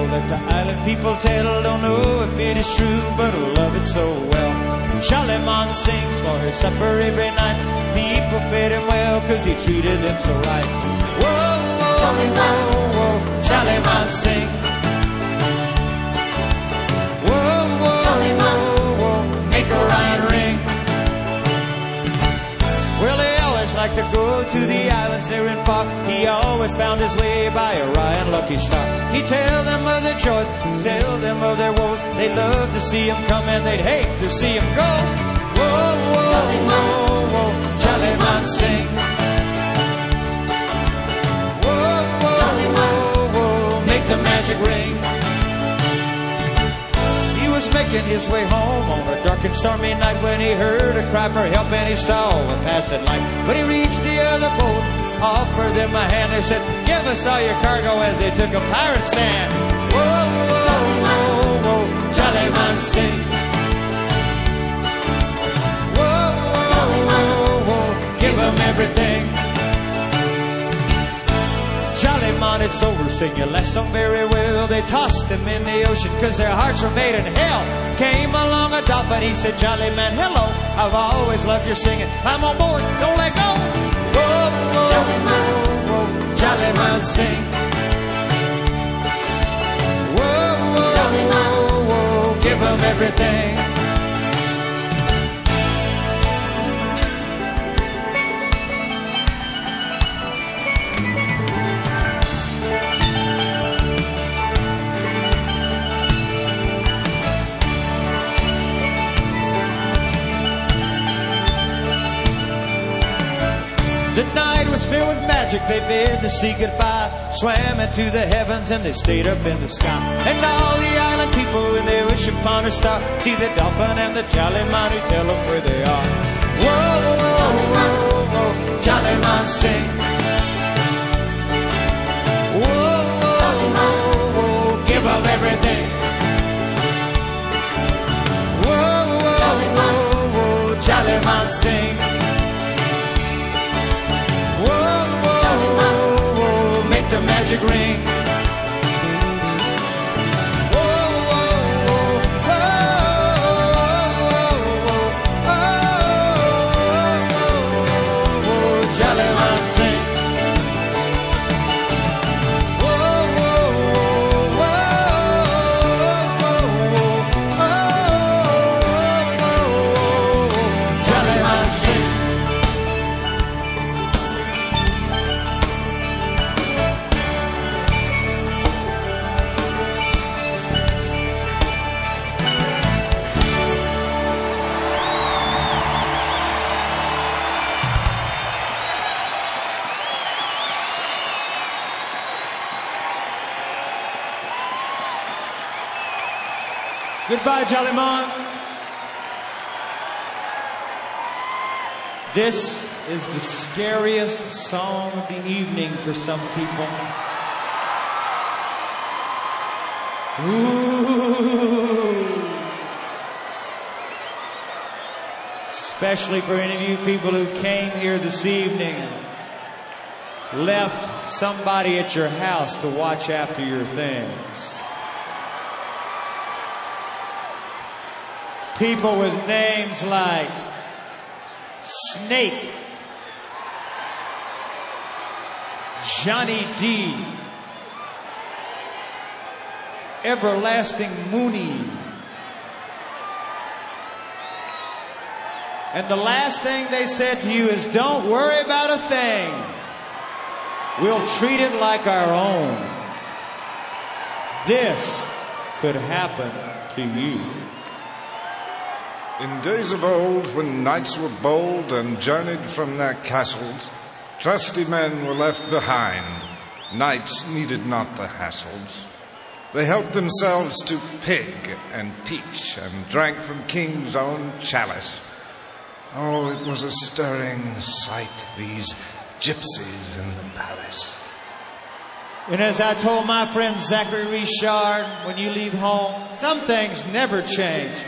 that the island people tell. Don't know if it is true, but I love it so well. Charlemagne sings for his supper every night. People fed him well, cause he treated them so right. Whoa, whoa, whoa, whoa, Charlemagne sing. Whoa, whoa, whoa, whoa, make Orion ring. Well, they always like to go to the islands near and far. He always found his way by Orion, lucky star. He'd tell them of their joys, tell them of their woes. They'd love to see him come and they'd hate to see him go. Whoa, whoa, whoa, whoa, Charlemagne sing. Whoa, whoa, whoa, whoa, make the magic ring. He was making his way home on a dark and stormy night when he heard a cry for help and he saw a passing light. When he reached the other boat, offered them a hand. They said, give us all your cargo, as they took a pirate stand. Whoa, whoa, whoa, whoa, Charlemagne sing. Whoa, whoa, whoa, whoa, give them everything. Charlemagne, it's over, sing your last song very well. They tossed him in the ocean cause their hearts were made in hell. Came along a dolphin, he said, Charlemagne, hello, I've always loved your singing. Climb on board, don't let go. Whoa, whoa, whoa, whoa, Charlemagne sing. Whoa, whoa, whoa, whoa, give them everything. The night was filled with magic, they bid the sea goodbye. Swam into the heavens and they stayed up in the sky. And all the island people, when they wish upon a star, see the dolphin and the Charlemagne who tell them where they are. Whoa, whoa, whoa, whoa, Charlemagne sing. Whoa, whoa, whoa, whoa, give them everything. Whoa, whoa, whoa, whoa, Charlemagne sing. Make the magic ring. Whoa, whoa, whoa, whoa, whoa, whoa, Charlemagne sing. Whoa, whoa, whoa, whoa, whoa, Charlemagne sing. Goodbye, Charlemagne. This is the scariest song of the evening for some people. Ooh. Especially for any of you people who came here this evening and left somebody at your house to watch after your things. People with names like Snake, Johnny D, Everlasting Mooney, and the last thing they said to you is, don't worry about a thing. We'll treat it like our own. This could happen to you. In days of old, when knights were bold and journeyed from their castles, trusty men were left behind. Knights needed not the hassles. They helped themselves to pig and peach and drank from king's own chalice. Oh, it was a stirring sight, these gypsies in the palace. And as I told my friend Zachary Richard, when you leave home, some things never change.